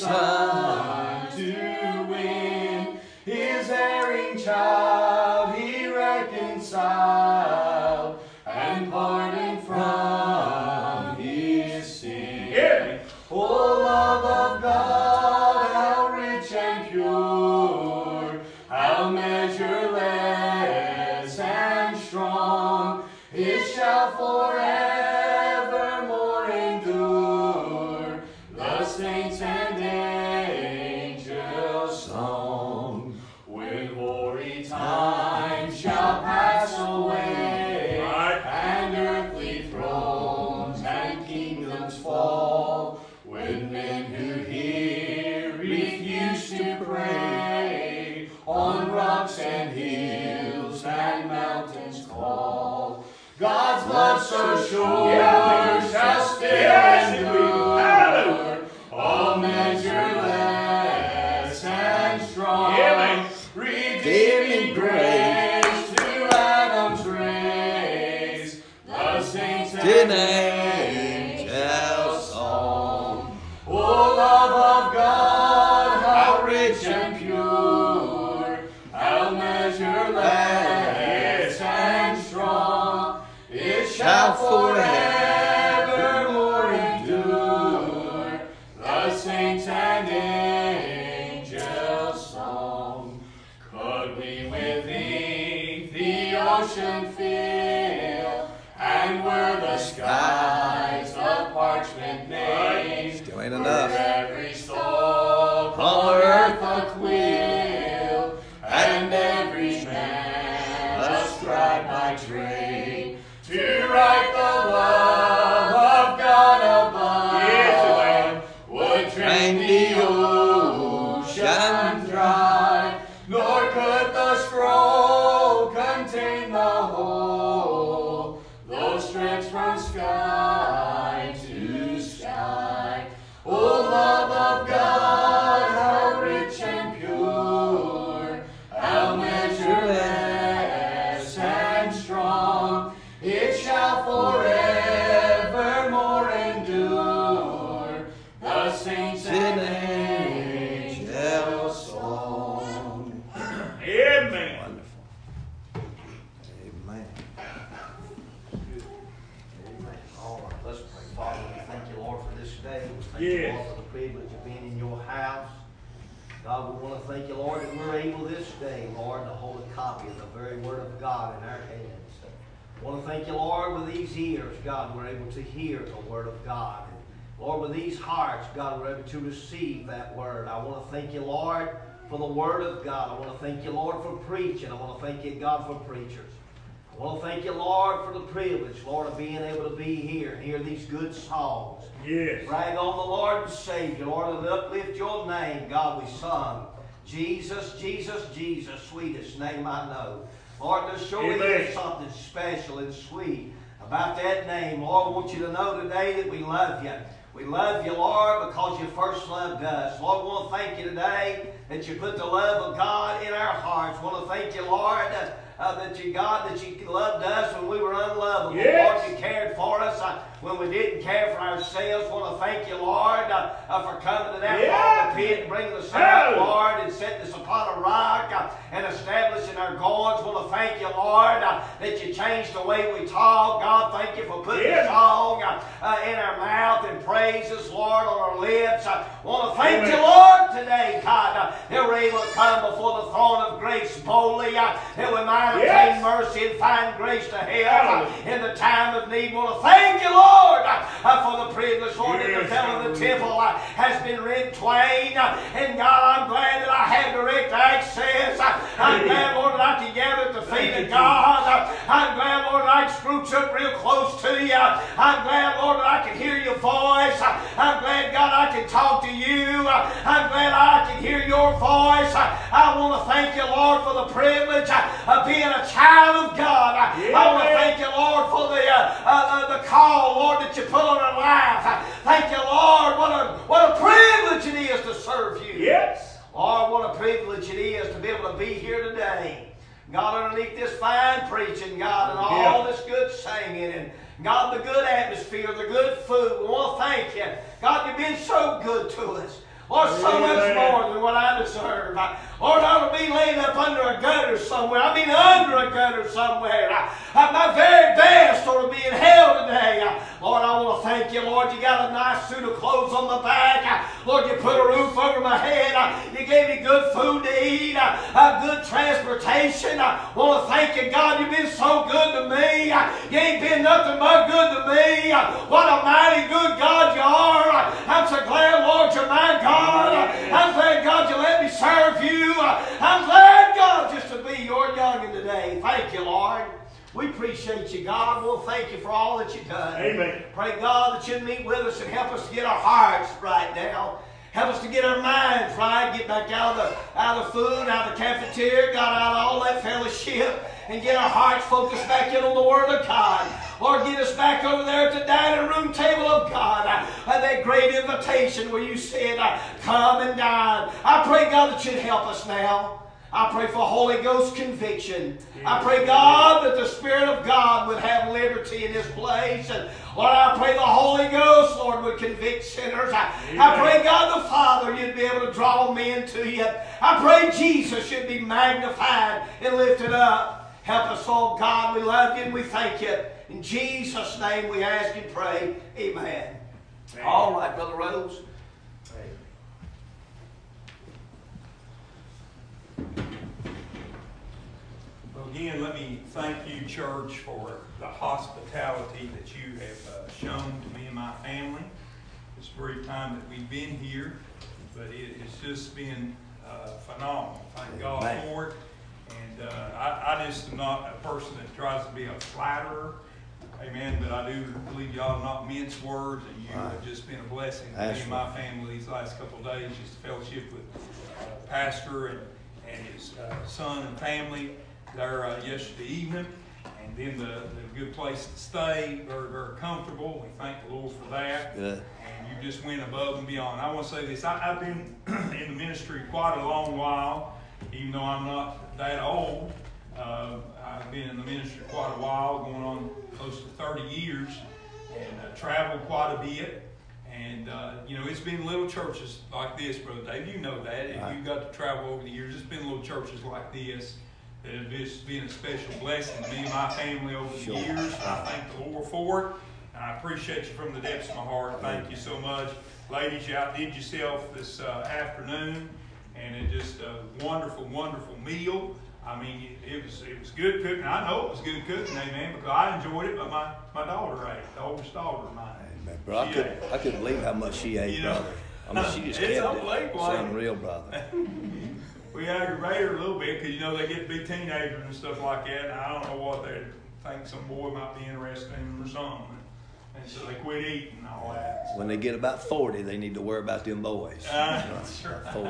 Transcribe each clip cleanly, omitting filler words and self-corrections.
Son to win. His erring child He reconciled and pardoned from his sin. Yeah. O love of God, how rich and pure, how measureless and strong, it shall forevermore endure the saints and angels' song. When hoary times shall pass away, and earthly thrones and kingdoms fall, when men who hear refuse to pray, on rocks and hills and mountains call, God's love so sure shall still endure, all measureless and strong, redeeming grace to Adam's race, the saints and angels' song. O love of God, how rich and pure, how measureless and strong, it shall forevermore endure the saints and angels' song. Could we with ink the ocean fill, and were the skies of parchment made, Still ain't enough. were every stalk on earth a quill, and every man a scribe by trade, to write the love of God above, would drain the ocean dry, nor could the scroll contain the whole, though stretched from sky to sky. O love of God, how rich and pure, how measureless and strong, it shall forevermore endure the saints and angels' song. Amen. Wonderful. Amen. Amen. All right, let's pray. Father, we thank you, Lord, for this day. We thank you, Yes. Lord, for the privilege of being in your house. God, we want to thank you, Lord, that we're able this day, Lord, to hold a copy of the very Word of God in our hands. I want to thank you, Lord, with these ears, God, we're able to hear the Word of God. And Lord, with these hearts, God, we're able to receive that Word. I want to thank you, Lord, for the Word of God. I want to thank you, Lord, for preaching. I want to thank you, God, for preachers. I want to thank you, Lord, for the privilege, Lord, of being able to be here and hear these good songs. Yes. Brag on the Lord and Savior, Lord, and uplift your name. God, we sung, Jesus, Jesus, Jesus, sweetest name I know. Lord, there surely Amen. is something special and sweet about that name. Lord, I want you to know today that we love you. We love you, Lord, because you first loved us. Lord, we want to thank you today that you put the love of God in our hearts. We want to thank you, Lord, that you loved us when we were unlovable. Yes. Lord, you cared for us when we didn't care for ourselves. I want to thank you, Lord, for coming to that part of the pit and bringing us out, Lord, and setting us upon a rock and establishing our goings. I want to thank you, Lord, that you changed the way we talk. God, thank you for putting a song in our mouth and praises, Lord, on our lips. I want to thank you, Lord, today, God, that we're able to come before the throne of grace boldly, that we might obtain mercy and find grace to help in the time of need. I want to thank you, Lord, for the privilege, Lord, that the veil of the temple has been rent twain. And God, I'm glad that I have direct access. I'm glad, Lord, that I can gather at the feet of God. I'm glad, Lord, that I can scrooch up real close to you. I'm glad, Lord, that I can hear your voice. I'm glad, God, I can talk to you. I'm glad I can hear your voice. I want to thank you, Lord, for the privilege of being a child of God. I want to thank you, Lord, for the call, Lord, that you put on our life. Thank you, Lord. What a privilege it is to serve you. Yes. Lord, what a privilege it is to be able to be here today. God, underneath this fine preaching, God, and all this good singing, and God, the good atmosphere, the good food. We want to thank you. God, you've been so good to us. Lord, so much more than what I deserve. Lord, I ought to be laid up under a gutter somewhere. I mean, under a gutter somewhere. My very best ought to be in hell today. Lord, I want to thank you, Lord. You got a nice suit of clothes on my back. Lord, you put a roof over my head. You gave me good food to eat, good transportation. I want to thank you, God. You've been so good to me. You ain't been nothing but good to me. What a mighty good God you are. I'm so glad, Lord, you're my God. I'm glad, God, you let me serve you. I'm glad, God, just to be your youngin' today. Thank you, Lord. We appreciate you, God. We'll thank you for all that you've done. Amen. Pray, God, that you'd meet with us and help us to get our hearts right now. Help us to get our minds right, get back out of the food, out of the cafeteria, got out of all that fellowship, and get our hearts focused back in on the Word of God. Lord, get us back over there at the dining room table of God. That great invitation where you said, come and dine. I pray, God, that you'd help us now. I pray for Holy Ghost conviction. I pray, God, that the Spirit of God would have liberty in this place. And Lord, I pray the Holy Ghost, Lord, would convict sinners. I pray, God the Father, you'd be able to draw men to you. I pray Jesus should be magnified and lifted up. Help us, oh God. We love you and we thank you. In Jesus' name we ask and pray. Amen. All right, Brother Rose. Well, again, let me thank you, church, for the hospitality that you have shown to me and my family. This brief time that we've been here, but it's just been phenomenal. Thank God for it. And I just am not a person that tries to be a flatterer. Amen. But I do believe y'all not mince words, and you have just been a blessing to me and my family these last couple of days. Just fellowship with Pastor and his son and family there yesterday evening, and then the good place to stay, very, very comfortable. We thank the Lord for that. Good. And you just went above and beyond. I want to say this: I've been in the ministry quite a long while, even though I'm not that old. I've been in the ministry quite a while, going on close to 30 years, and traveled quite a bit. And, it's been little churches like this, Brother Dave. You know that. If you've got to travel over the years, it's been little churches like this that have just been a special blessing to me and my family over the years. I thank the Lord for it. And I appreciate you from the depths of my heart. Thank you so much. Ladies, you outdid yourself this afternoon, and it just a wonderful, wonderful meal. I mean, it was good cooking. I know it was good cooking, amen, because I enjoyed it, but my daughter ate, the oldest daughter of mine. Amen, bro. I couldn't believe how much she ate, brother. I mean, she just kept it. It's unreal, brother. We aggravate her a little bit because, they get to be teenagers and stuff like that, and I don't know what they think some boy might be interested in or something. And so they quit eating and all that. When they get about 40, they need to worry about them boys. That's right. 40.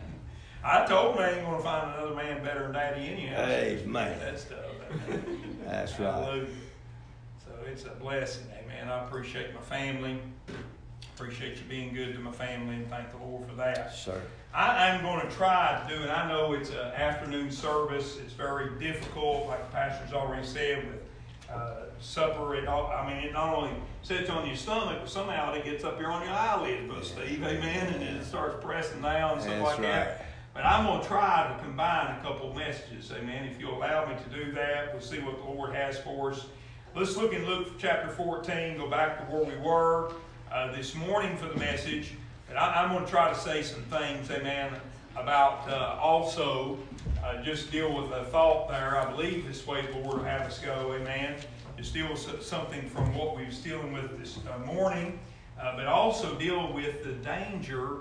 I told them I ain't going to find another man better than Daddy anyhow. Amen. That stuff. That's Hallelujah. right. So it's a blessing, amen. I appreciate my family. Appreciate you being good to my family, and thank the Lord for that. Sir. I am going to try to do it. I know it's an afternoon service. It's very difficult, like the pastor's already said, with supper. It not only sits on your stomach, but somehow it gets up here on your eyelid, Brother Steve, amen, and then it starts pressing down and stuff like that. But I'm going to try to combine a couple messages, amen. If you'll allow me to do that, we'll see what the Lord has for us. Let's look in Luke chapter 14, go back to where we were this morning for the message. And I'm going to try to say some things, amen, about also just deal with a thought there. I believe this way the Lord will have us go, amen. Just deal with something from what we was dealing with this morning, but also deal with the danger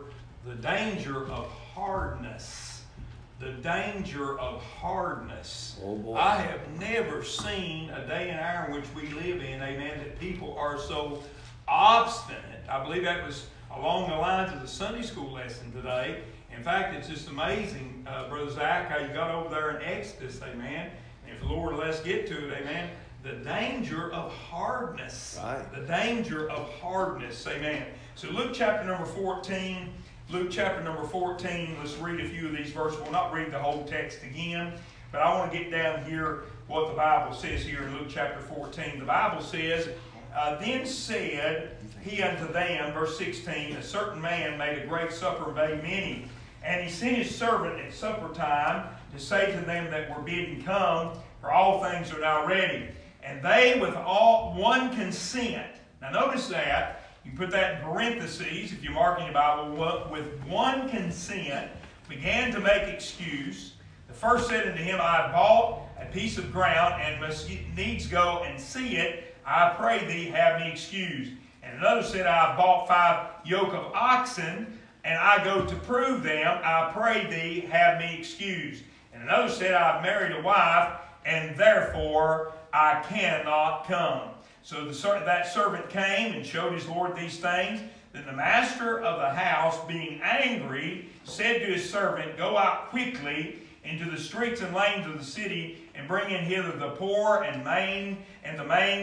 of hardness. The danger of hardness. Oh boy. I have never seen a day and hour in which we live in, amen, that people are so obstinate. I believe that was along the lines of the Sunday school lesson today. In fact, it's just amazing, Brother Zach, how you got over there in Exodus, amen. And if the Lord let us get to it, amen, the danger of hardness. Right. The danger of hardness, amen. So Luke chapter number 14. Luke chapter number 14, let's read a few of these verses. We'll not read the whole text again, but I want to get down here what the Bible says here in Luke chapter 14. The Bible says, Then said he unto them, verse 16, a certain man made a great supper and bade many. And he sent his servant at supper time to say to them that were bidden, Come, for all things are now ready. And they with all one consent. Now notice that. You put that in parentheses if you're marking your Bible. With one consent began to make excuse. The first said unto him, I have bought a piece of ground and must needs go and see it. I pray thee, have me excused. And another said, I have bought 5 yoke of oxen, and I go to prove them. I pray thee, have me excused. And another said, I have married a wife, and therefore I cannot come. So that servant came and showed his Lord these things. Then the master of the house, being angry, said to his servant, Go out quickly into the streets and lanes of the city, and bring in hither the poor and maimed, and the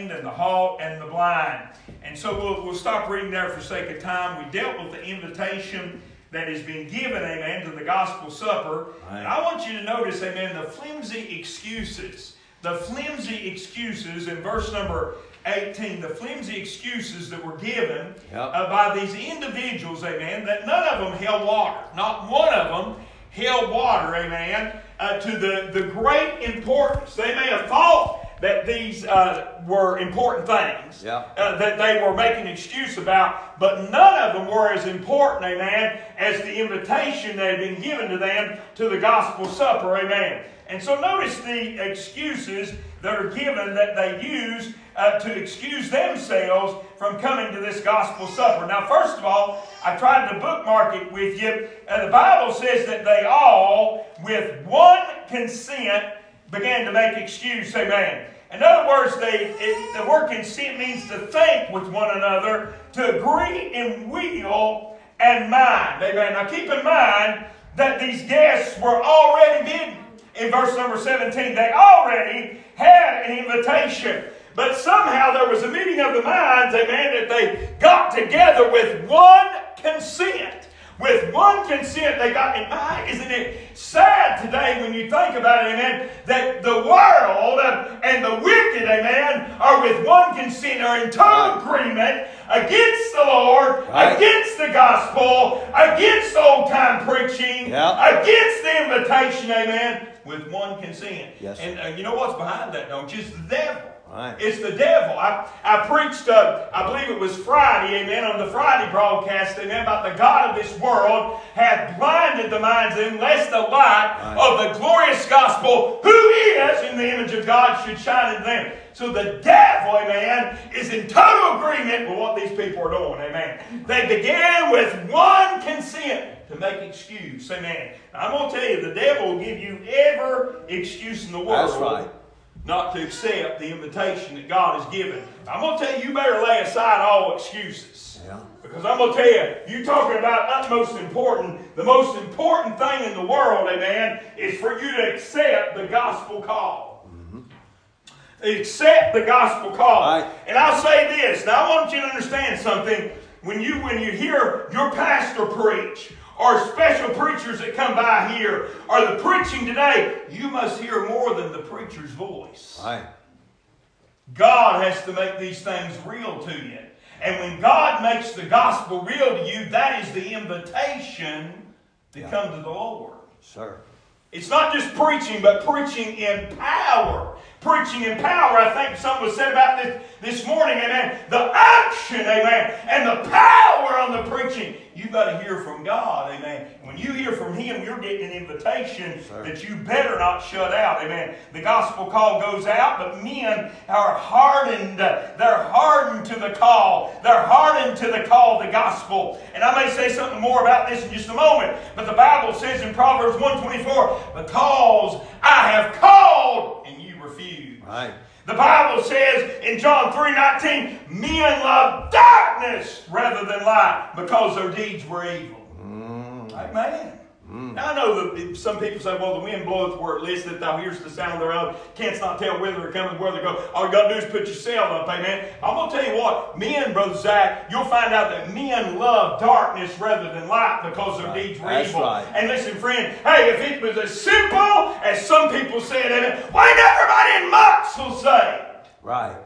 halt, and the blind. And so we'll stop reading there for sake of time. We dealt with the invitation that has been given, amen, to the gospel supper. Right. And I want you to notice, amen, the flimsy excuses. The flimsy excuses in verse number 18, the flimsy excuses that were given by these individuals, amen, that none of them held water. Not one of them held water, amen, to the great importance. They may have thought that these were important things that they were making excuse about, but none of them were as important, amen, as the invitation that had been given to them to the gospel supper, amen. And so notice the excuses that are given that they use to excuse themselves from coming to this gospel supper. Now, first of all, I tried to bookmark it with you. The Bible says that they all, with one consent, began to make excuse. Amen. In other words, the word consent means to think with one another, to agree in will and mind. Amen. Now, keep in mind that these guests were already bidden. In verse number 17, they already had an invitation. But somehow there was a meeting of the minds, amen, that they got together with one consent. With one consent they got in mind. Isn't it sad today when you think about it, amen, that the world and the wicked, amen, are with one consent, are in total agreement against the Lord, against the gospel, against old-time preaching, against the invitation, amen, with one consent. Yes. And you know what's behind that, don't you? It's the devil. Right. It's the devil. I preached, I believe it was Friday, amen, on the Friday broadcast, amen, about the God of this world hath blinded the minds of them, lest the light of the glorious gospel, who is in the image of God, should shine in them. So the devil, amen, is in total agreement with what these people are doing, amen. They began with one consent to make excuse, amen. Now, I'm going to tell you, the devil will give you every excuse in the world. That's right. Not to accept the invitation that God has given. I'm going to tell you, you better lay aside all excuses. Yeah. Because I'm going to tell you, you're talking about utmost important. The most important thing in the world, amen, is for you to accept the gospel call. Mm-hmm. Accept the gospel call. Right. And I'll say this. Now, I want you to understand something. When you hear your pastor preach, or special preachers that come by here, or the preaching today, you must hear more than the preacher's voice. Right. God has to make these things real to you. And when God makes the gospel real to you, that is the invitation to come to the Lord. Sir. It's not just preaching, but preaching in power. Preaching in power. I think something was said about this morning, amen. The action, amen, and the power on the preaching. You've got to hear from God, amen. When you hear from Him, you're getting an invitation that you better not shut out, amen. The gospel call goes out, but men are hardened. They're hardened to the call. They're hardened to the call of the gospel. And I may say something more about this in just a moment, but the Bible says in Proverbs 1:24, because I have called and you refuse. Right. The Bible says in John 3:19, men love darkness rather than light because their deeds were evil. Amen. Now I know that some people say, well, the wind bloweth where it listeth, thou hearest the sound thereof, canst not tell whither it cometh, whether it goes. All you got to do is put your sail up, amen. I'm going to tell you what, men, Brother Zach, you'll find out that men love darkness rather than light because their deeds were evil. Right. And listen, friend, hey, if it was as simple as some people say it, amen, why ain't everybody in Moxville saved? Right.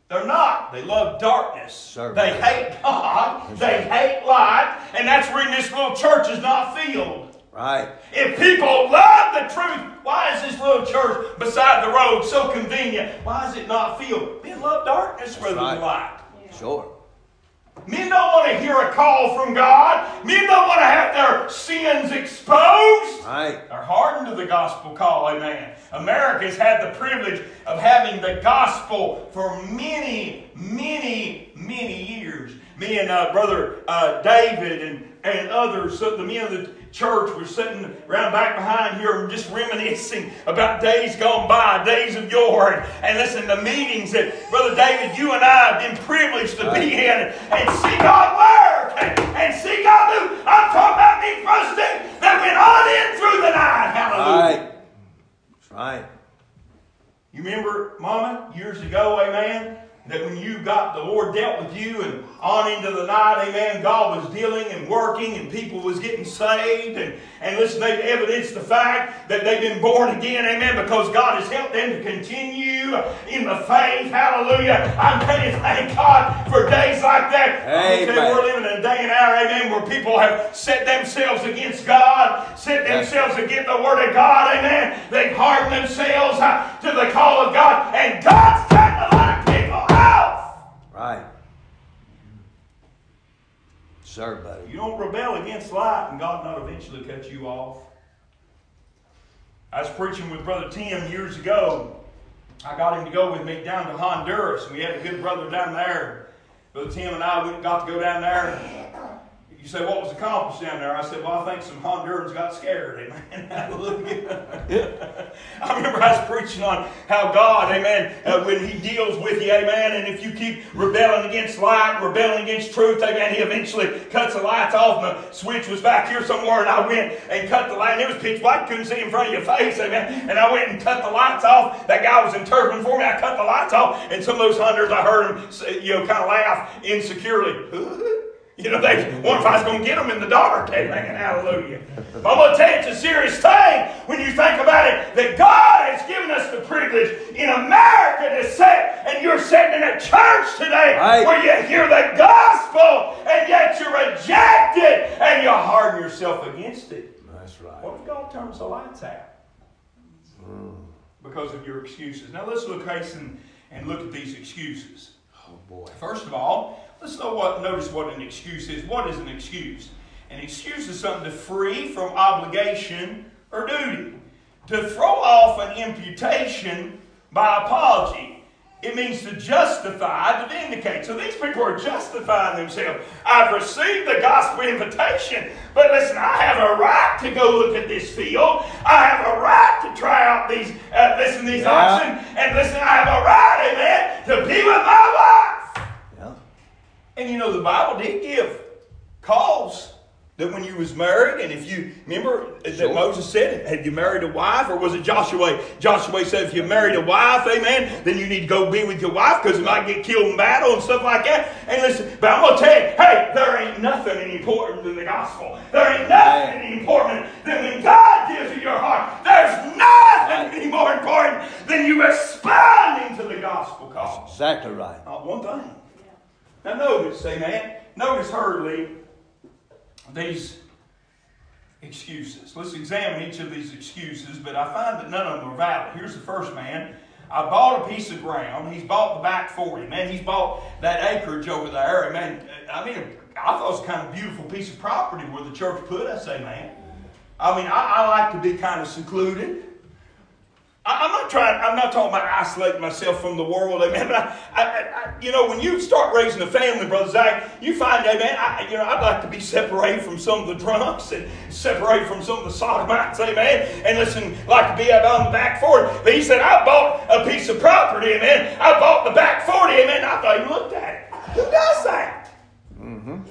They're not. They love darkness. Sir. They hate God. They hate light. And that's where this little church is not filled. Right. If people love the truth, why is this little church beside the road so convenient? Why is it not filled? Men love darkness rather than light. Sure. Men don't want to hear a call from God. Men don't want to have their sins exposed. Right. They're hardened to the gospel call, amen. America's had the privilege of having the gospel for many, many, many years. Me and Brother David and others, the men of the church, were sitting around back behind here and just reminiscing about days gone by, days of yore. And listen to meetings that, Brother David, you and I have been privileged to be in and see God work and see God move. I'm talking about me trusting that went on in through the night. Hallelujah. Right. That's right. You remember, Mama, years ago, amen, that when you got, the Lord dealt with you and on into the night, amen, God was dealing and working and people was getting saved. And listen, they've evidenced the fact that they've been born again, amen, because God has helped them to continue in the faith. Hallelujah. I'm telling you, thank God for days like that. Amen. We're living in a day and hour, amen, where people have set themselves against God, set themselves against the Word of God, amen. They've hardened themselves to the call of God, and God's taken a lot of people out. Right. Sir, buddy. You don't rebel against light and God not eventually cut you off. I was preaching with Brother Tim years ago. I got him to go with me down to Honduras. We had a good brother down there. Brother Tim and I got to go down there. You say, what was accomplished down there? I said, well, I think some Hondurans got scared. Amen. Hallelujah. I remember I was preaching on how God, amen, when He deals with you, amen, and if you keep rebelling against light, rebelling against truth, amen, He eventually cuts the lights off, and the switch was back here somewhere, and I went and cut the light, and it was pitch black, couldn't see in front of your face, amen, and I went and cut the lights off. That guy was interpreting for me. I cut the lights off, and some of those Hondurans, I heard them, kind of laugh insecurely. You know, they wonder if I was going to get them in the dark. Amen. Hallelujah. But I'm going to tell you, it's a serious thing when you think about it, that God has given us the privilege in America to sit, and you're sitting in a church today where you hear the gospel, and yet you reject it, and you harden yourself against it. That's right. What if God turns the lights out? Because of your excuses. Now let's look, Hasten, and look at these excuses. Oh, boy. First of all, let's notice what an excuse is. What is an excuse? An excuse is something to free from obligation or duty. To throw off an imputation by apology. It means to justify, to vindicate. So these people are justifying themselves. I've received the gospel invitation, but listen, I have a right to go look at this field. I have a right to try out these oxen. And listen, I have a right, amen, to be with my wife. Yeah. And you know, the Bible did give calls that when you was married, and if you remember that Moses said, had you married a wife, or was it Joshua? Joshua said, if you married a wife, amen, then you need to go be with your wife because you might get killed in battle and stuff like that. And listen, but I'm going to tell you, hey, there ain't nothing any important than the gospel. There ain't nothing any important than when God gives you your heart. There's nothing any more important than you responding to the gospel call. That's exactly right. Not one thing. Now notice, amen, notice hurriedly these excuses. Let's examine each of these excuses, but I find that none of them are valid. Here's the first man. I bought a piece of ground. He's bought the back 40. Man, he's bought that acreage over there. And man, I mean, I thought it was a kind of beautiful piece of property where the church put us, amen. I mean, I like to be kind of secluded. I'm not talking about isolating myself from the world, amen. But you know, when you start raising a family, Brother Zach, you find, amen, I'd like to be separated from some of the drunks and separated from some of the sodomites, amen. And listen, like to be out on the back 40. But he said, I bought a piece of property, amen. I bought the back 40, amen. I thought you looked at it. Who does that? Mm-hmm.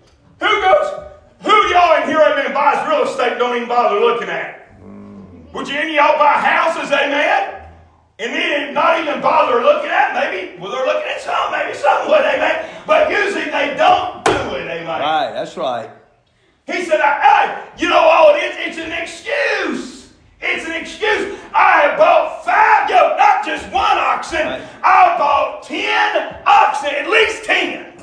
Who y'all in here, amen, buys real estate, don't even bother looking at it? Would you any of y'all buy houses, amen? And then not even bother looking at it? Maybe, well, they're looking at some, maybe some would, amen? But usually they don't do it, amen? Right, that's right. He said, you know all it is? It's an excuse. It's an excuse. I have bought 5 yoke, not just one oxen. Right. I bought 10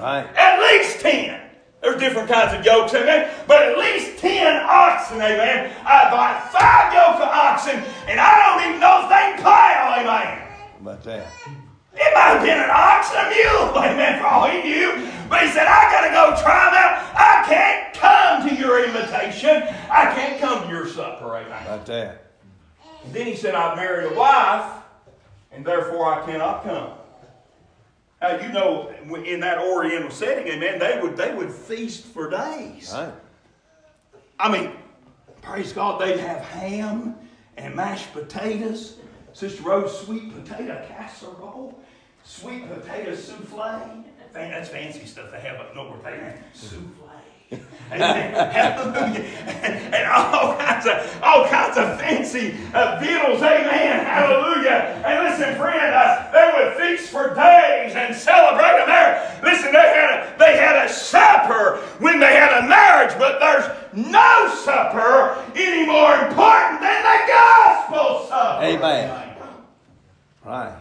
Right. At least 10. There's different kinds of yokes, amen. But at least 10 oxen, amen. I bought 5 yoke of oxen, and I don't even know if they can plow, amen. How about that? It might have been an ox and a mule, amen, for all he knew. But he said, I got to go try them out. I can't come to your invitation. I can't come to your supper, amen. How about that? And then he said, I've married a wife, and therefore I cannot come. Now, you know, in that Oriental setting, amen, they would feast for days. Right. I mean, praise God, they'd have ham and mashed potatoes. Sister Rose, sweet potato casserole, sweet potato souffle. Man, that's fancy stuff they have up north. Amen. Souffle. Hallelujah. And all kinds of fancy victuals. Amen. Hallelujah. And listen, friend, they would feast for days and celebrate a marriage. Listen, they had a supper when they had a marriage, but there's no supper any more important than the gospel supper. Amen. Right.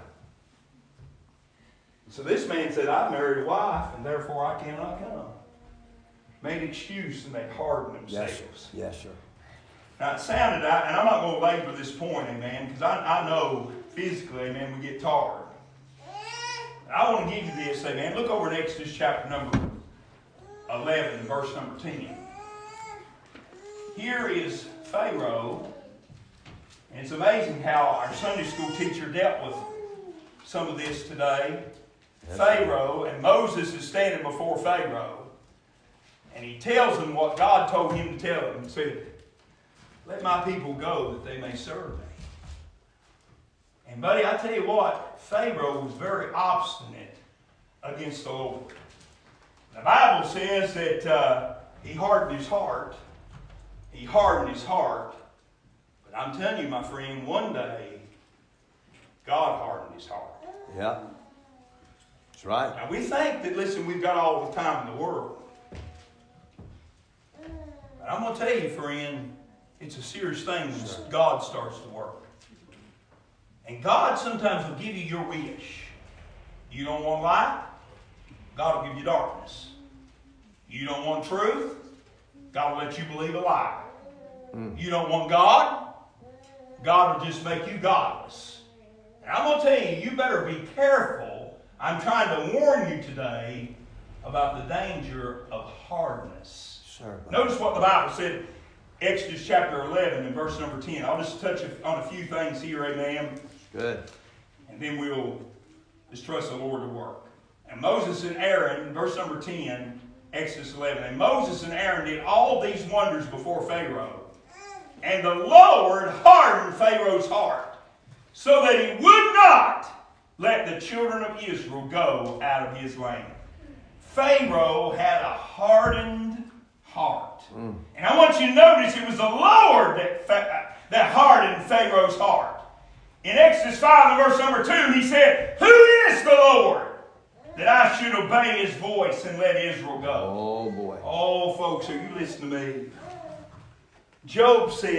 So this man said, I've married a wife, and therefore I cannot come. Made an excuse, and they hardened themselves. Yes, sir. Now it sounded, and I'm not going to labor this point, amen, because I know physically, amen, we get tired. I want to give you this, amen. Look over in Exodus chapter number 11 and verse number 10. Here is Pharaoh, and it's amazing how our Sunday school teacher dealt with some of this today. Yes. Pharaoh, and Moses is standing before Pharaoh. And he tells them what God told him to tell them. He said, let my people go that they may serve me. And buddy, I tell you what, Pharaoh was very obstinate against the Lord. The Bible says that he hardened his heart. He hardened his heart. But I'm telling you, my friend, one day, God hardened his heart. Yeah. That's right. Now we think that, listen, we've got all the time in the world. But I'm going to tell you, friend, it's a serious thing when God starts to work. And God sometimes will give you your wish. You don't want light? God will give you darkness. You don't want truth? God will let you believe a lie. You don't want God? God will just make you godless. And I'm going to tell you, you better be careful. I'm trying to warn you today about the danger of hardness. Sure, notice what the Bible said, Exodus chapter 11 and verse number 10. I'll just touch on a few things here, amen. Good. And then we'll just trust the Lord to work. And Moses and Aaron, verse number 10, Exodus 11. And Moses and Aaron did all these wonders before Pharaoh. And the Lord hardened Pharaoh's heart, so that he would not let the children of Israel go out of his land. Pharaoh had a hardened heart. And I want you to notice it was the Lord that hardened Pharaoh's heart. In Exodus 5 and verse number 2, he said, who is the Lord that I should obey his voice and let Israel go? Oh, boy. Oh, folks, are you listening to me? Job said,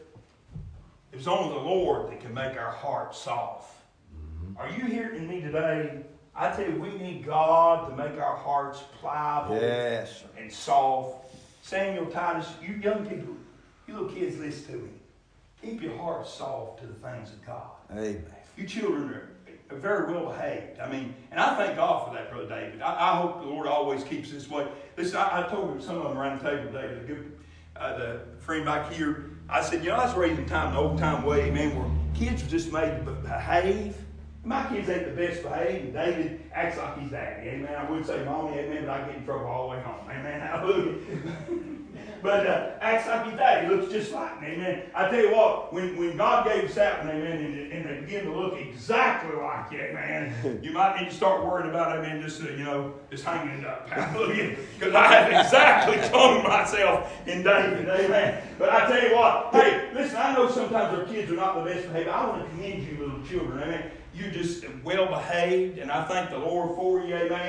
it was only the Lord that can make our hearts soft. Are you hearing me today? I tell you, we need God to make our hearts pliable and soft. Samuel, Titus, you young people, you little kids, listen to me. Keep your heart soft to the things of God. Amen. You children are very well behaved. I mean, and I thank God for that, Brother David. I hope the Lord always keeps this way. Listen, I told some of them around the table today, the friend back here, I said, you know, I was raised in time, the old time way, man, where kids were just made to behave. My kids ain't the best behaved, and David acts like he's daddy. Amen. I would say mommy, amen, but I get in trouble all the way home. Amen. Hallelujah. But acts like he's daddy. Looks just like me. Amen. I tell you what, when God gave us that one, amen, and they begin to look exactly like you, amen, you might need to start worrying about, amen, just hanging it up. Hallelujah. Because I have exactly cloned myself in David. Amen. But I tell you what, hey, listen, I know sometimes our kids are not the best behaved. I want to commend you, little children. Amen. You're just well behaved, and I thank the Lord for you, amen.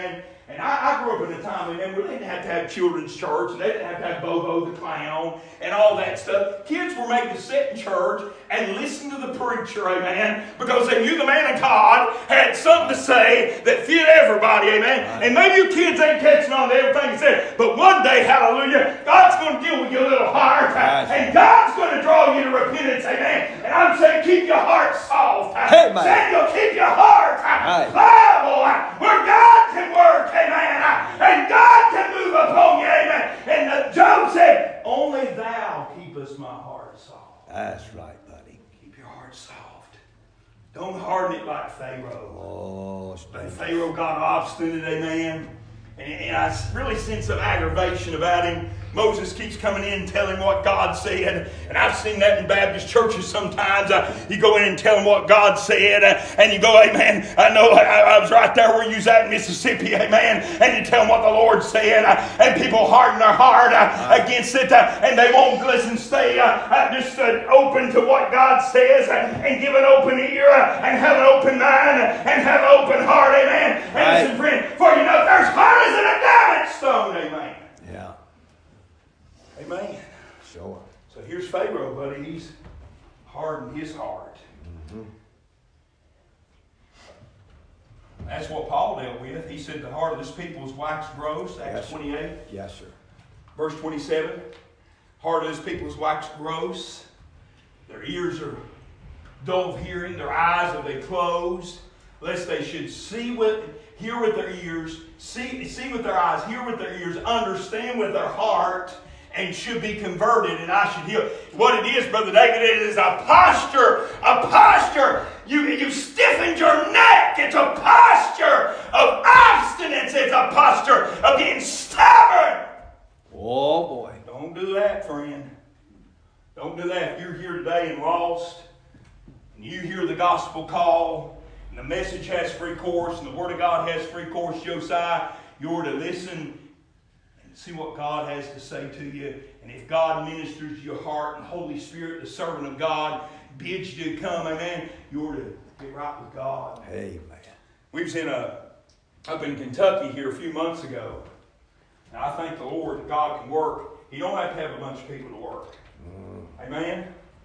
And I grew up in a time, amen, where they didn't have to have children's church, and they didn't have to have Bobo the Clown, and all that stuff. Kids were made to sit in church and listen to the preacher, amen, because they knew the man of God had something to say that fit everybody, amen. Right. And maybe you kids ain't catching on to everything he said, but one day, hallelujah, God's going to deal with your little heart, and God's going to draw you to repentance, amen. And I'm saying keep your heart soft. Hey, man. Saying you'll keep your heart pliable, where God can work, amen, and God can move upon you, amen. And Job said, only thou keepest my heart soft. That's right, buddy. Keep your heart soft. Don't harden it like Pharaoh. But Pharaoh got obstinate, amen. And I really sense some aggravation about him. Moses keeps coming in and telling what God said. And I've seen that in Baptist churches sometimes. You go in and tell them what God said. And you go, amen. I know I was right there where you was at in Mississippi, amen. And you tell them what the Lord said. And people harden their heart against it. And they won't listen, stay just open to what God says. And give an open ear. And have an open mind. And have an open heart, amen. And listen, friend, for you know there's hard as a diamond stone, amen. Yeah. Amen. Sure. So here's Pharaoh, buddy. He's hardened his heart. Mm-hmm. That's what Paul dealt with. He said the heart of this people is waxed gross, Acts 28. Yes, sir. Verse 27. Heart of this people is waxed gross. Their ears are dull of hearing. Their eyes are they closed, lest they should hear with their ears, see with their eyes, hear with their ears, understand with their heart, and should be converted, and I should heal. What it is, Brother David, it is a posture. A posture. You stiffened your neck. It's a posture of abstinence. It's a posture of being stubborn. Oh, boy. Don't do that, friend. Don't do that. If you're here today and lost, and you hear the gospel call, and the message has free course, and the Word of God has free course, Josiah, you're to listen and see what God has to say to you. And if God ministers to your heart, and Holy Spirit, the servant of God, bids you to come, amen, you're to get right with God. Amen. We was up in Kentucky here a few months ago. And I thank the Lord that God can work. You don't have to have a bunch of people to work. Amen.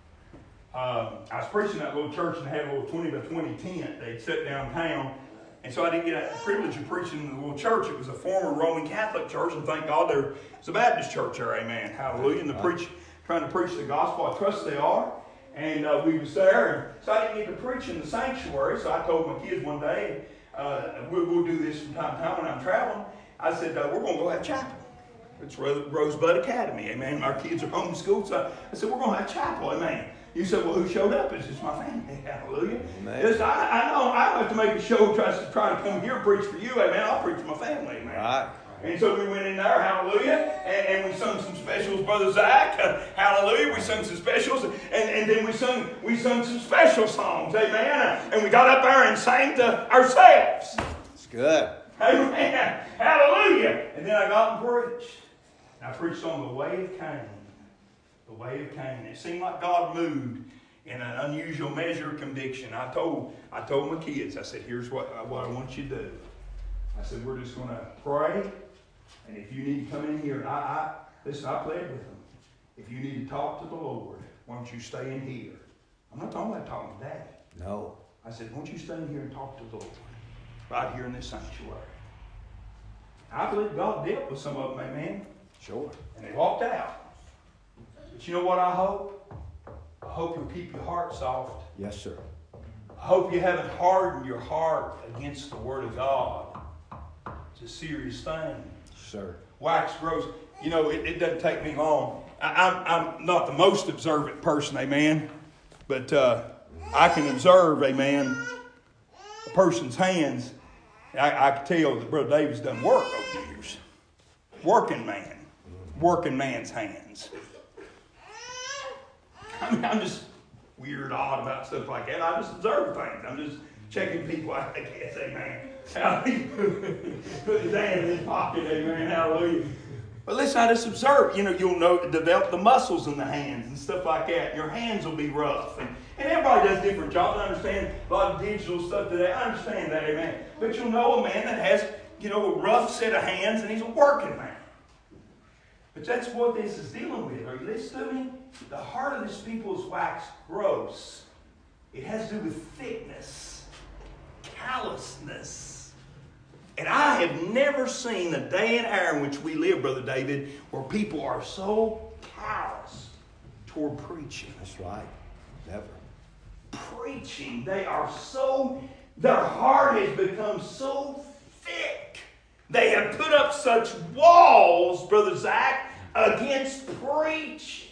I was preaching at that little church and had a little 20 by 20 tent. They'd set downtown. And so I didn't get the privilege of preaching in the little church. It was a former Roman Catholic church, and thank God there's a Baptist church there, amen. Hallelujah. And trying to preach the gospel. I trust they are. And we was there. And so I didn't get to preach in the sanctuary. So I told my kids one day, we'll do this from time to time when I'm traveling. I said, we're going to go have chapel. It's Rosebud Academy, amen. Our kids are homeschooled. So I said, we're going to have chapel, amen. You said, well, who showed up? It's just my family. Hallelujah. Yes, I know I don't have to make a show try to come here and preach for you. Amen. I'll preach for my family. Amen. Right. And so we went in there. Hallelujah. And we sung some specials, Brother Zach. Hallelujah. We sung some specials. And then we sung some special songs. Amen. And we got up there and sang to ourselves. It's good. Amen. Hallelujah. And then I got and preached. And I preached on the way of Cain. The way of Cain. It seemed like God moved in an unusual measure of conviction. I told my kids, I said, here's what I want you to do. I said, we're just going to pray. And if you need to come in here, and I pled with them. If you need to talk to the Lord, why don't you stay in here? I'm not talking about talking to Dad. No. I said, why don't you stay in here and talk to the Lord? Right here in this sanctuary. I believe God dealt with some of them, amen. Sure. And they walked out. But you know what I hope? I hope you'll keep your heart soft. Yes, sir. I hope you haven't hardened your heart against the Word of God. It's a serious thing. Sir. Wax grows. You know, it doesn't take me long. I'm not the most observant person, amen. But I can observe, amen, a person's hands. I can tell that Brother David's done work over the years. Working man's hands. I mean, I'm just weird, odd about stuff like that. I just observe things. I'm just checking people out, I guess, amen. Hallelujah. Put his hand in his pocket, amen, hallelujah. But listen, I just observe, you'll know, develop the muscles in the hands and stuff like that. Your hands will be rough. And everybody does different jobs. I understand a lot of digital stuff today. I understand that, amen. But you'll know a man that has a rough set of hands, and he's a working man. But that's what this is dealing with. Are you listening to me? The heart of this people is waxed gross. It has to do with thickness, callousness. And I have never seen the day and hour in which we live, Brother David, where people are so callous toward preaching. That's right. Never. Preaching, their heart has become so thick. They have put up such walls, Brother Zach, against preaching.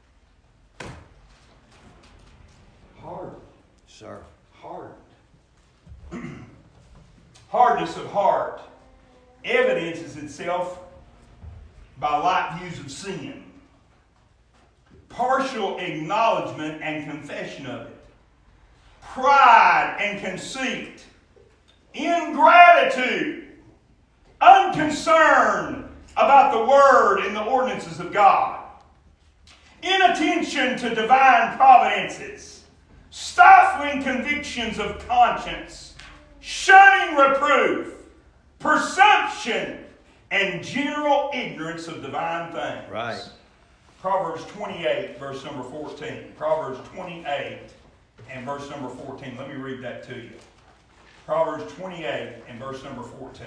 Hard. Sir. Hard. Hardness of heart evidences itself by light views of sin, partial acknowledgement and confession of it, pride and conceit, ingratitude, unconcern about the Word and the ordinances of God, inattention to divine providences, stifling convictions of conscience, shunning reproof, presumption, and general ignorance of divine things. Right. Proverbs 28, verse number 14. Proverbs 28 and verse number 14. Let me read that to you. Proverbs 28 and verse number 14.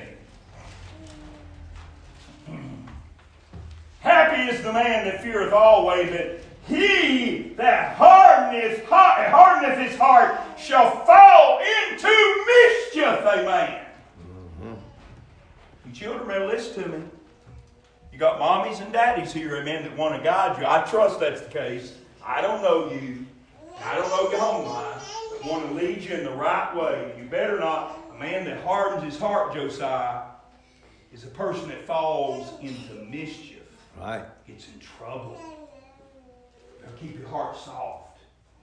Happy is the man that feareth always, but he that hardeneth his heart shall fall into mischief. Amen. Mm-hmm. You children better listen to me. You got mommies and daddies here, amen, that want to guide you. I trust that's the case. I don't know you. I don't know your home life. But want to lead you in the right way. You better not. A man that hardens his heart, Josiah, is a person that falls into mischief. Right. Gets in trouble. Now keep your heart soft.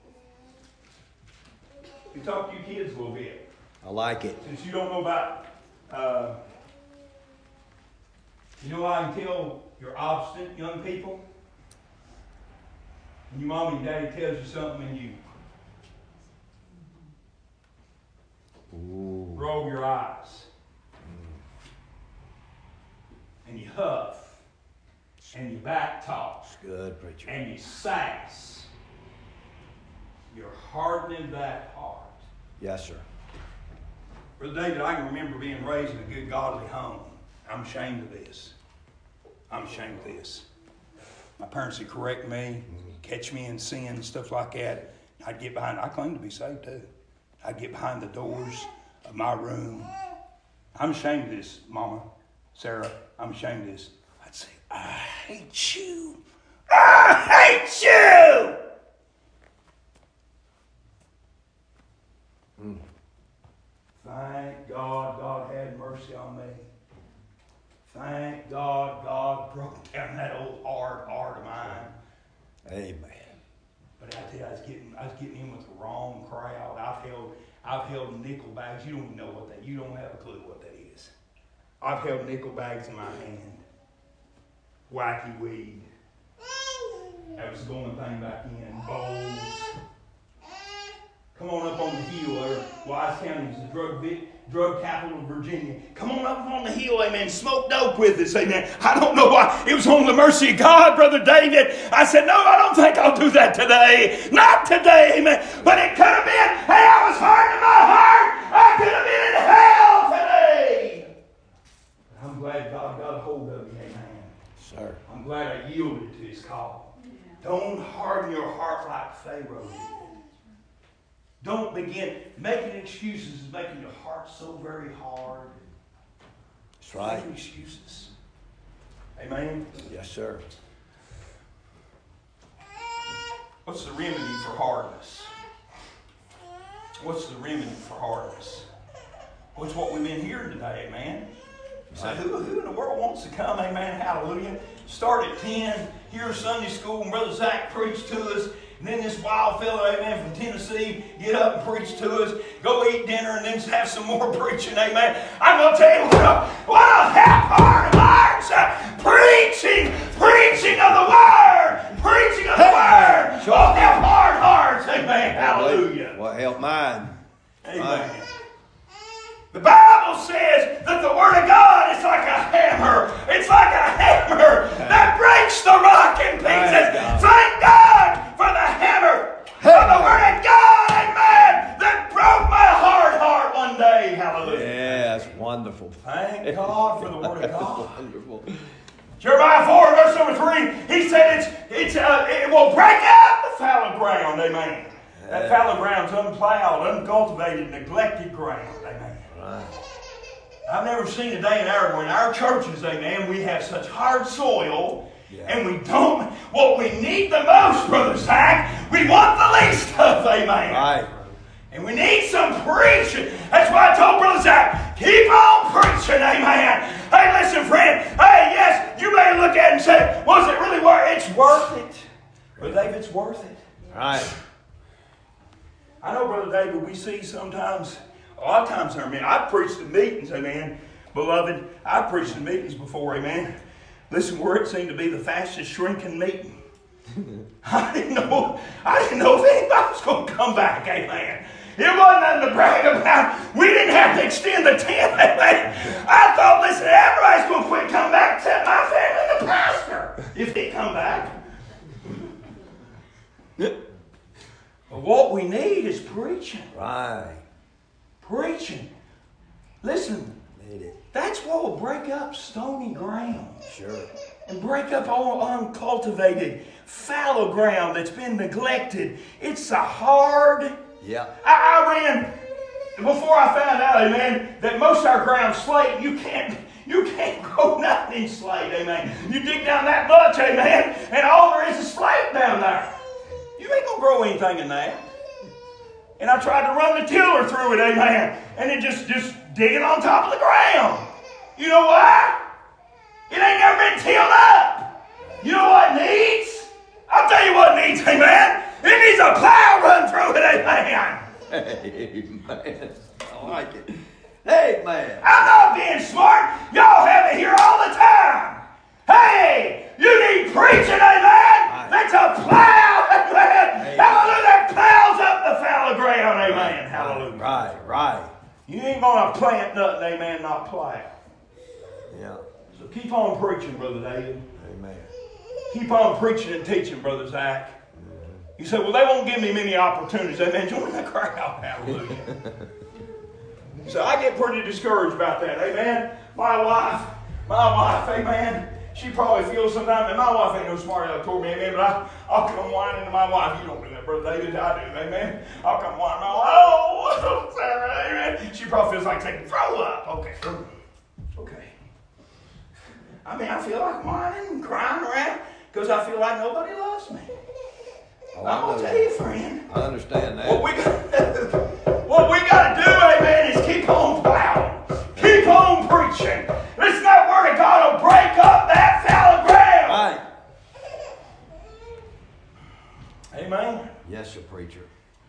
We talk to you kids a little bit. I like it. Since you don't know about, you know how I can tell you're obstinate young people? When your mom and daddy tells you something and you roll your eyes. And you huff. And you back talk. That's good, preacher. And you sass. You're hardening that heart. Yes, sir. Brother David, I can remember being raised in a good godly home. I'm ashamed of this. I'm ashamed of this. My parents would correct me, catch me in sin and stuff like that. I'd get behind, I claim to be saved too. I'd get behind the doors of my room. I'm ashamed of this, Mama, Sarah. I'm ashamed of this. I'd say, I hate you. I hate you. Thank God, God had mercy on me. Thank God, God broke down that old hard heart of mine. Amen. But I tell you, I was getting in with the wrong crowd. I've held nickel bags. You don't even know what that. You don't have a clue what that is. I've held nickel bags in my hand. Wacky weed. That was the going thing back in. Bowls. Come on up on the hill there. Wise County is the drug capital of Virginia. Come on up on the hill, amen. Smoke dope with us, amen. I don't know why. It was on the mercy of God, Brother David. I said, no, I don't think I'll do that today. Not today, amen. But it could have been, hey, I was hardening my heart. I could have been in hell today. But I'm glad God got a hold of me, amen. Sir. I'm glad I yielded to his call. Yeah. Don't harden your heart like Pharaoh did. Don't begin making excuses is making your heart so very hard. That's right. Making excuses. Amen? Yes, sir. What's the remedy for hardness? What's the remedy for hardness? What's what we've been hearing today, amen? So who in the world wants to come, amen, hallelujah, start at 10, hear Sunday school, and Brother Zach preach to us, and then this wild fellow, amen, from Tennessee, get up and preach to us, go eat dinner, and then have some more preaching, amen. I'm going to tell you what a half-hearted hearts, preaching of the Word, preaching of the Word, oh, half-hard hearts, amen, hallelujah. Well, help mine. Amen. The Bible Bible says that the Word of God is like a hammer. It's like a hammer that breaks the rock in pieces. Thank God for the hammer of the Word of God, amen, that broke my hard heart one day. Hallelujah. Yeah, that's wonderful. Thank God for the Word of God. Wonderful. Jeremiah 4, verse number 3, he said it will break up the fallow ground, amen. That fallow ground's unplowed, uncultivated, neglected ground, amen. Right. I've never seen a day in our churches, amen, we have such hard soil, and we don't, what we need the most, Brother Zach, we want the least of, amen. Right. And we need some preaching. That's why I told Brother Zach, keep on preaching, amen. Hey, listen, friend. Hey, yes, you may look at it and say, was it really worth it? It's worth it. Brother David, it's worth it. Right. I know, Brother David, we see sometimes, a lot of times, amen, I've preached in meetings, amen. Beloved, I've preached in meetings before, amen. Listen, where it seemed to be the fastest shrinking meeting. I didn't know if anybody was going to come back, amen. It wasn't nothing to brag about. We didn't have to extend the tent, amen. I thought, listen, everybody's going to quit coming back except my family and the pastor, if he come back. But what we need is preaching. Right. Preaching. Listen, that's what will break up stony ground. Sure. And break up all uncultivated, fallow ground that's been neglected. It's a hard. Yeah. I ran, before I found out, amen, that most of our ground's slate. You can't grow nothing in slate, amen. You dig down that much, amen, and all there is slate down there. You ain't going to grow anything in that. And I tried to run the tiller through it, amen, and it just digging on top of the ground. You know why? It ain't never been tilled up. You know what it needs? I'll tell you what it needs, amen. It needs a plow run through it, amen. Amen. I like it. Amen. I'm not being smart. Y'all have it here all the time. Hey, you need preaching, amen. That's a plow, amen. Hallelujah, that plows up the fallow ground, amen. Hallelujah. Right. You ain't going to plant nothing, amen, not plow. Yeah. So keep on preaching, Brother David. Amen. Keep on preaching and teaching, Brother Zach. You say, well, they won't give me many opportunities. Amen. Join the crowd. Hallelujah. So I get pretty discouraged about that. Amen. My wife, amen, she probably feels sometimes, and my wife ain't no smart aleck toward me, amen, but I'll come whining to my wife. You don't do that, Brother David. I do, amen. I'll come whining to my wife. Oh, Sarah, amen. She probably feels like taking throw up. Okay. I mean, I feel like whining and crying around because I feel like nobody loves me. Oh, I'm going to tell you, friend. I understand that. What we got to do, amen, is keep on plowing. Keep on preaching. Listen, that Word of God will break up that fallow ground. Right. Amen. Yes, sir, preacher.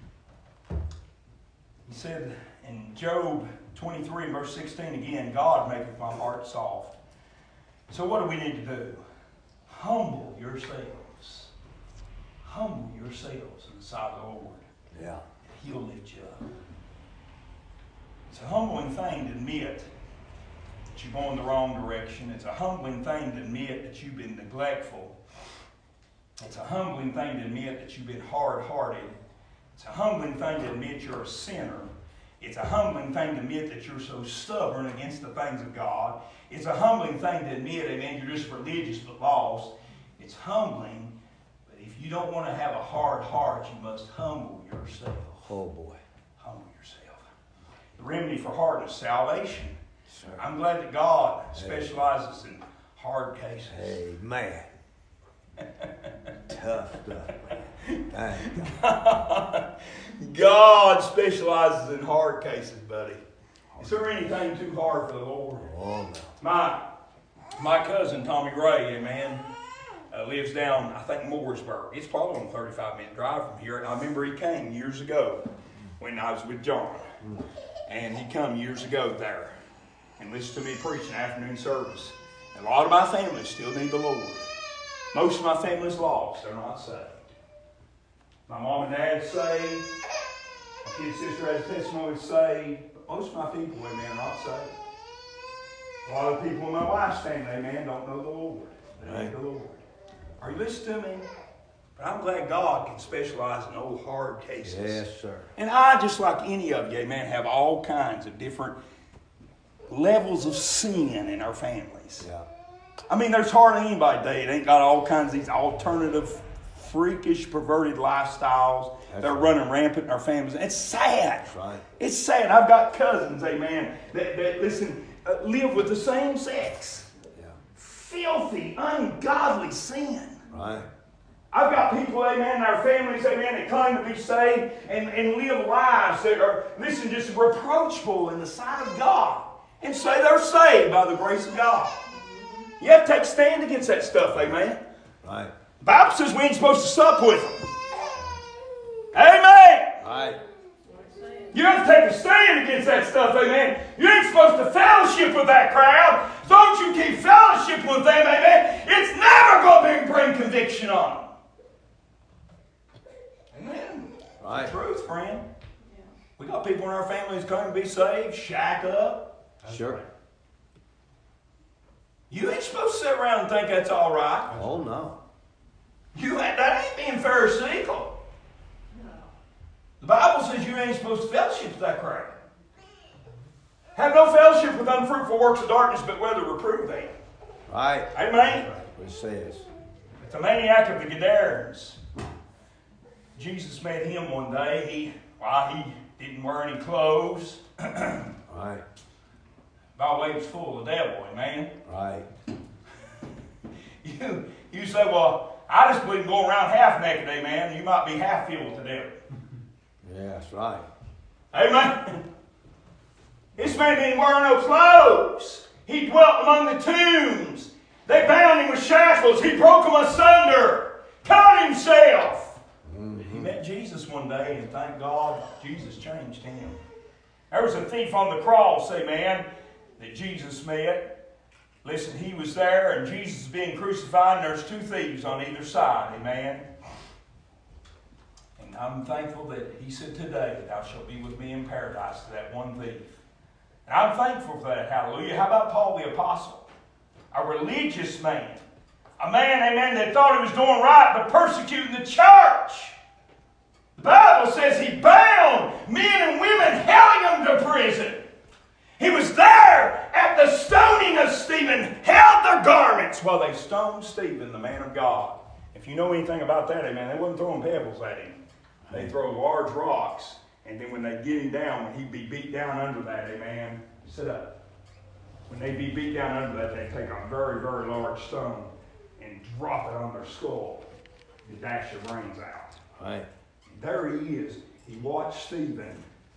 He said in Job 23, verse 16 again, God maketh my heart soft. So what do we need to do? Humble yourselves. Humble yourselves in the sight of the Lord. Yeah. He'll lift you up. It's a humbling thing to admit that you're going the wrong direction. It's a humbling thing to admit that you've been neglectful. It's a humbling thing to admit that you've been hard-hearted. It's a humbling thing to admit you're a sinner. It's a humbling thing to admit that you're so stubborn against the things of God. It's a humbling thing to admit, amen, you're just religious but lost. It's humbling, but if you don't want to have a hard heart, you must humble yourself. Oh, boy. Humble yourself. The remedy for hardness, salvation. Sir. I'm glad that God specializes in hard cases. Amen. Tough stuff. Thank God. God specializes in hard cases, buddy. Is there anything too hard for the Lord? Oh, no. My cousin Tommy Ray, amen, lives down, I think, Mooresburg. It's probably on a 35-minute drive from here. And I remember he came years ago when I was with John. And he come years ago there and listened to me preach an afternoon service. And a lot of my family still need the Lord. Most of my family's lost. They're not saved. My mom and dad's saved. My His sister has testimony saved. But most of my people, amen, are not saved. A lot of people in my wife's family, amen, don't know the Lord. They need the Lord. Are you listening to me? But I'm glad God can specialize in old hard cases. Yes, sir. And I, just like any of you, amen, have all kinds of different levels of sin in our families. Yeah. I mean, there's hardly anybody today that ain't got all kinds of these alternative, freakish, perverted lifestyles that are running rampant in our families. It's sad. That's right. It's sad. I've got cousins, amen, that listen, live with the same sex. Yeah. Filthy, ungodly sin. Right. I've got people, amen, in our families, amen, that claim to be saved and live lives that are, listen, just reproachful in the sight of God and say they're saved by the grace of God. You have to take a stand against that stuff, amen. Right. The Bible says we ain't supposed to sup with them. Amen. Right. You have to take a stand against that stuff, amen. You ain't supposed to fellowship with that crowd. As long as you keep fellowship with them, amen, it's never going to bring conviction on them. Amen. Right. It's the truth, friend. We got people in our families coming to be saved, shack up. Sure. You ain't supposed to sit around and think that's all right. Oh, no. That ain't being pharisaical. The Bible says you ain't supposed to fellowship with that crowd. Have no fellowship with unfruitful works of darkness, but whether reprove them. Right. Amen. What it says. The maniac of the Gadarenes. Jesus met him one day. He didn't wear any clothes. Right. By the way, he was full of the devil, amen. Right. You say, well, I just believe going around half naked, amen. You might be half filled with the devil. Yeah, that's right. Amen. This man didn't wear no clothes. He dwelt among the tombs. They bound him with shackles. He broke them asunder. Cut himself. He met Jesus one day, and thank God, Jesus changed him. There was a thief on the cross, amen, that Jesus met. Listen, he was there, and Jesus is being crucified, and there's two thieves on either side, amen. And I'm thankful that he said today, thou shalt be with me in paradise, to that one thief. And I'm thankful for that, hallelujah. How about Paul the Apostle? A religious man. A man, amen, that thought he was doing right, but persecuting the church. The Bible says he bound men and women, held them to prison. He was there at the stoning of Stephen, held their garments while they stoned Stephen, the man of God. If you know anything about that, amen, they wasn't throwing pebbles at him. They throw large rocks, and then when they get him down, when he'd be beat down under that, amen, sit up. When they'd be beat down under that, they'd take a very, very large stone and drop it on their skull and dash their brains out. Right. There he is. He watched Stephen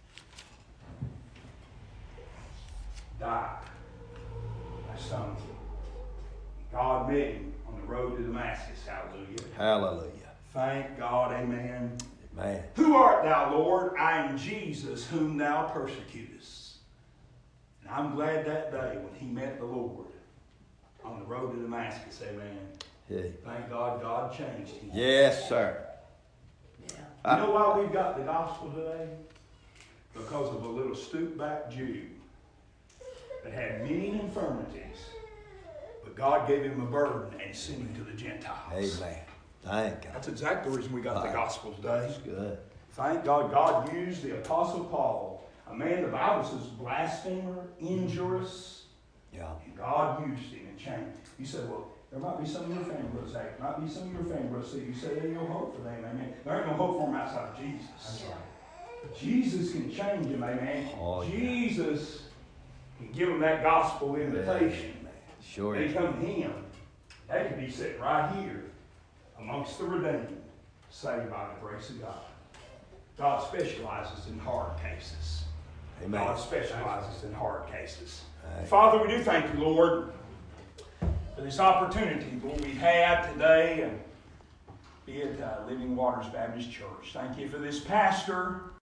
die. I stoned him. God met him on the road to Damascus. Hallelujah. Hallelujah. Thank God. Amen. Amen. Who art thou, Lord? I am Jesus, whom thou persecutest. And I'm glad that day when he met the Lord on the road to Damascus. Amen. Yeah. Thank God, God changed him. Yes, sir. You know why we've got the gospel today? Because of a little stoop-back Jew that had many infirmities, but God gave him a burden and sent him to the Gentiles. Amen. Thank God. That's exactly the reason we got the gospel today. That's good. Thank God, God used the Apostle Paul, a man the Bible says blasphemer, injurious. Yeah. And God used him and changed. You said, well, there might be some of your family brothers that might be some of your family brothers that you say there ain't no hope for them, amen. There ain't no hope for them outside of Jesus. That's right. Jesus can change them, amen. Oh, yeah. Jesus can give them that gospel invitation. Amen. Sure. They come to him. They can be sitting right here amongst the redeemed, saved by the grace of God. God specializes in hard cases. Amen. God specializes in hard cases. Right. Father, we do thank you, Lord, for this opportunity, Lord, we've had today, and be it Living Waters Baptist Church. Thank you for this pastor.